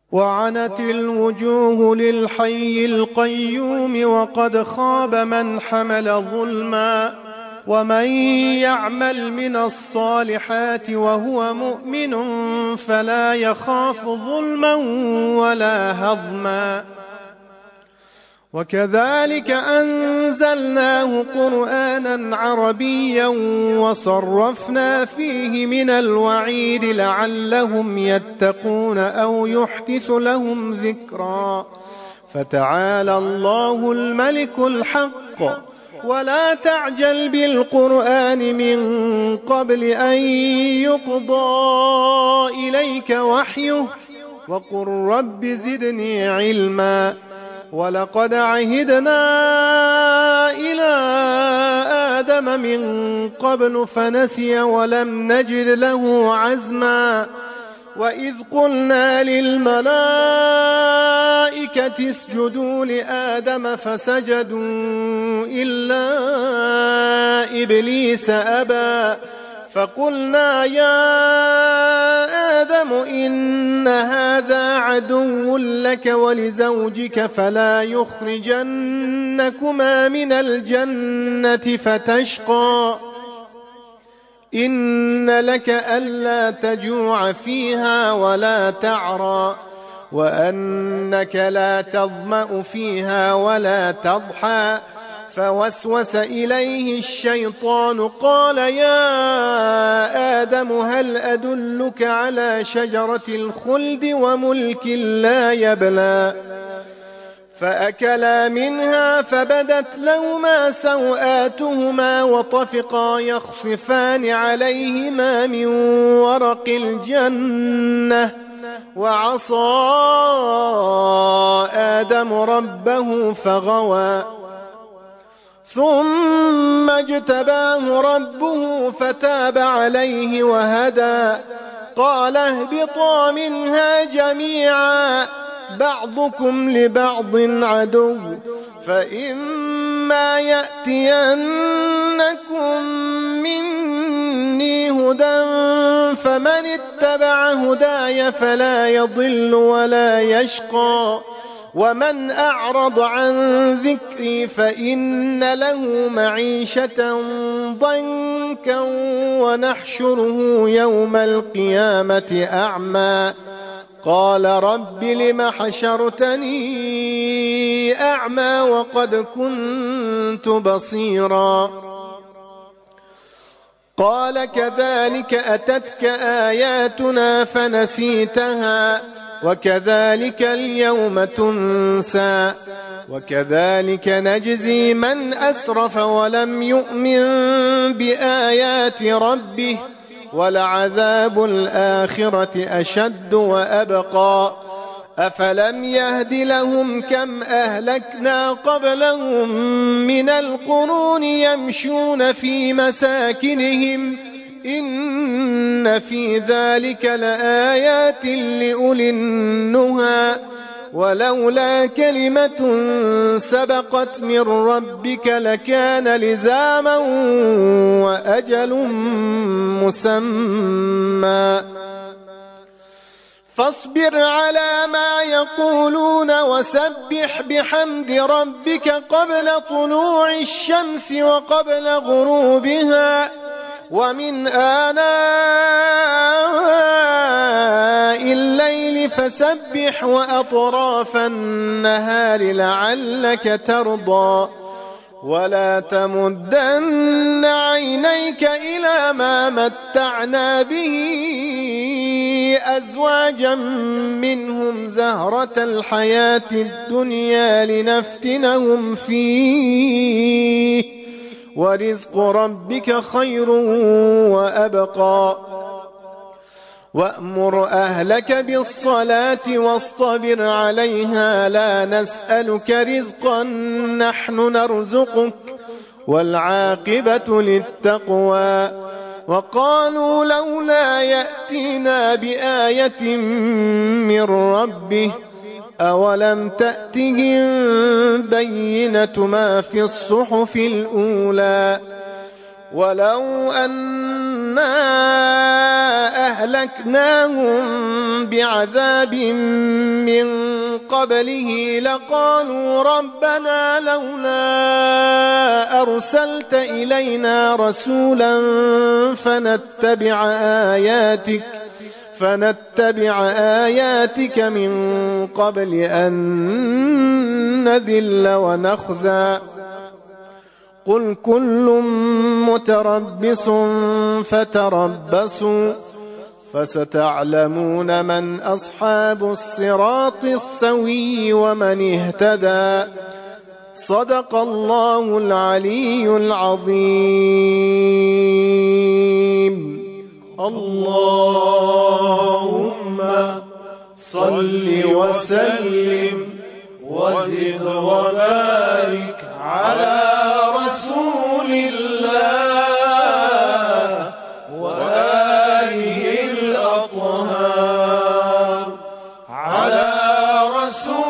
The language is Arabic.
وعنت الوجوه للحي القيوم وقد خاب من حمل ظلما ومن يعمل من الصالحات وهو مؤمن فلا يخاف ظلما ولا هضما وكذلك أنزلناه قرآنا عربيا وصرفنا فيه من الوعيد لعلهم يتقون أو يحدث لهم ذكرا فتعالى الله الملك الحق ولا تعجل بالقرآن من قبل أن يقضى إليك وحيه وقل رب زدني علما ولقد عهدنا إلى آدم من قبل فنسي ولم نجد له عزما وإذ قلنا للملائكة اسجدوا لآدم فسجدوا إلا إبليس أبى فقلنا يا آدم إن هذا عدو لك ولزوجك فلا يخرجنكما من الجنة فتشقى إن لك ألا تجوع فيها ولا تعرى وأنك لا تظمأ فيها ولا تضحى فوسوس إليه الشيطان قال يا آدم هل أدلك على شجرة الخلد وملك لا يبلى فأكلا منها فبدت لهما سوآتهما وطفقا يخصفان عليهما من ورق الجنة وعصى آدم ربه فغوى ثم اجتباه ربه فتاب عليه وهدى قال اهبطا منها جميعا بعضكم لبعض عدو فإما يأتينكم مني هدى فمن اتبع هداي فلا يضل ولا يشقى ومن أعرض عن ذكري فإن له معيشة ضنكا ونحشره يوم القيامة أعمى قال رب لم حشرتني أعمى وقد كنت بصيرا قال كذلك أتتك آياتنا فنسيتها وكذلك اليوم تنسى وكذلك نجزي من أسرف ولم يؤمن بآيات ربه ولعذاب الآخرة أشد وأبقى أفلم يهد لهم كم أهلكنا قبلهم من القرون يمشون في مساكنهم إن في ذلك لآيات لأولي النهى ولولا كلمة سبقت من ربك لكان لزاما وأجل مسمى فاصبر على ما يقولون وسبح بحمد ربك قبل طلوع الشمس وقبل غروبها ومن آناء الليل فسبح وأطراف النهار لعلك ترضى ولا تمدن عينيك إلى ما متعنا به أزواجا منهم زهرة الحياة الدنيا لنفتنهم فيه ورزق ربك خير وأبقى وأمر أهلك بالصلاة واصطبر عليها لا نسألك رزقا نحن نرزقك والعاقبة للتقوى وقالوا لولا يأتينا بآية من ربه أولم تأتهم بينة ما في الصحف الأولى ولو أن أهلكناهم بعذاب من قبله لقالوا ربنا لولا أرسلت إلينا رسولا فنتبع آياتك من قبل أن نذل ونخزى قل كل متربص فتربصوا فستعلمون من أصحاب الصراط السوي ومن اهتدى صدق الله العلي العظيم. اللهم صل وسلم وزد وبارك على رسول الله وآله الأطهار على رسول